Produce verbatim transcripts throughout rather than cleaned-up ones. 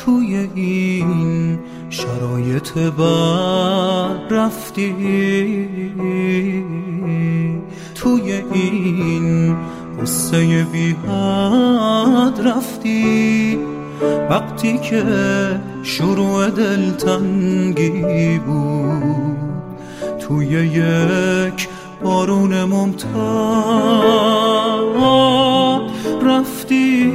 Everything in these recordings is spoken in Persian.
توی این شرایط بد رفتی، توی این قصه بی حد رفتی، وقتی که شروع دلتنگی بود، توی یک بارون ممطر رفتی.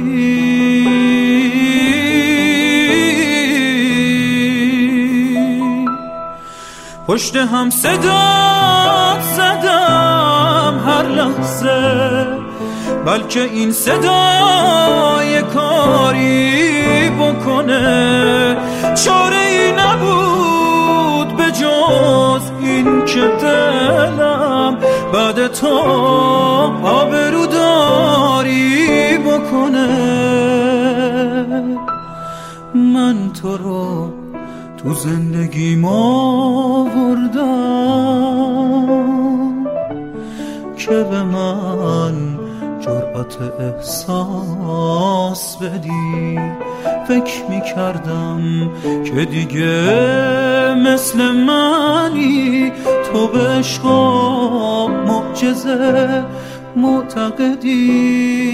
پشت هم صدات زدم هر لحظه، بلکه این صدای کاری بکنه، چاره ای نبود به جز این که دلم بعد تو آبروداری بکنه. من تو رو تو زندگیم آوردم که به من جرأت احساس بدی. فکر میکردم که دیگه مثل منی، تو به عشق و معجزه معتقدی.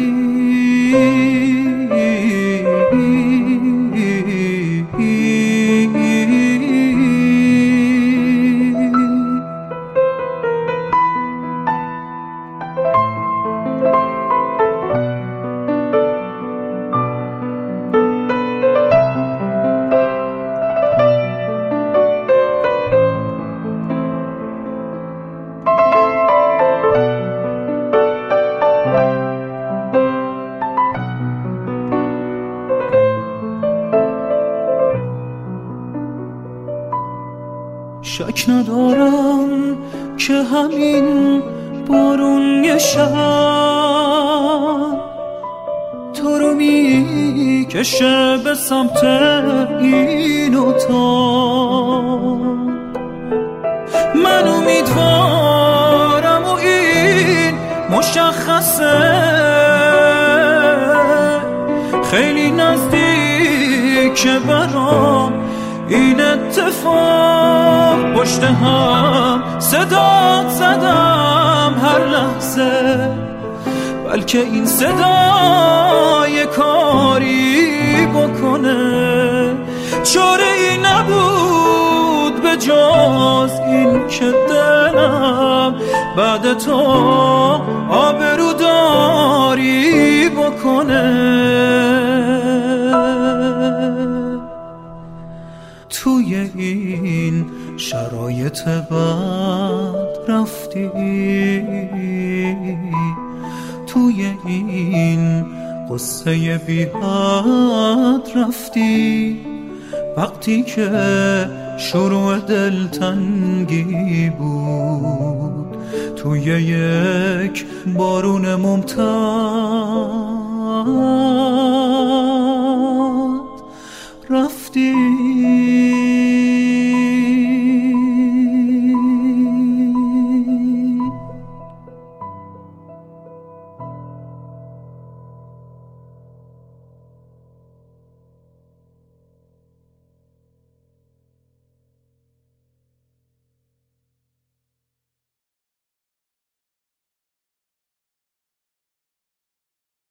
شک ندارم که همین بارون یه شب تو رو میکشه به سمت این اتاق. من امیدوارم و این مشخصه، خیلی نزدیک برام این اتفاق. پشت هم صدات زدم هر لحظه، بلکه این صدای کاری بکنه، چاره ای نبود به جز این که دلم بعد تو آبروداری بکنه. توی این شرایط بد رفتی، توی این قصه بی حد رفتی، وقتی که شروع دلتنگی بود، توی یک بارون ممطر رفتی.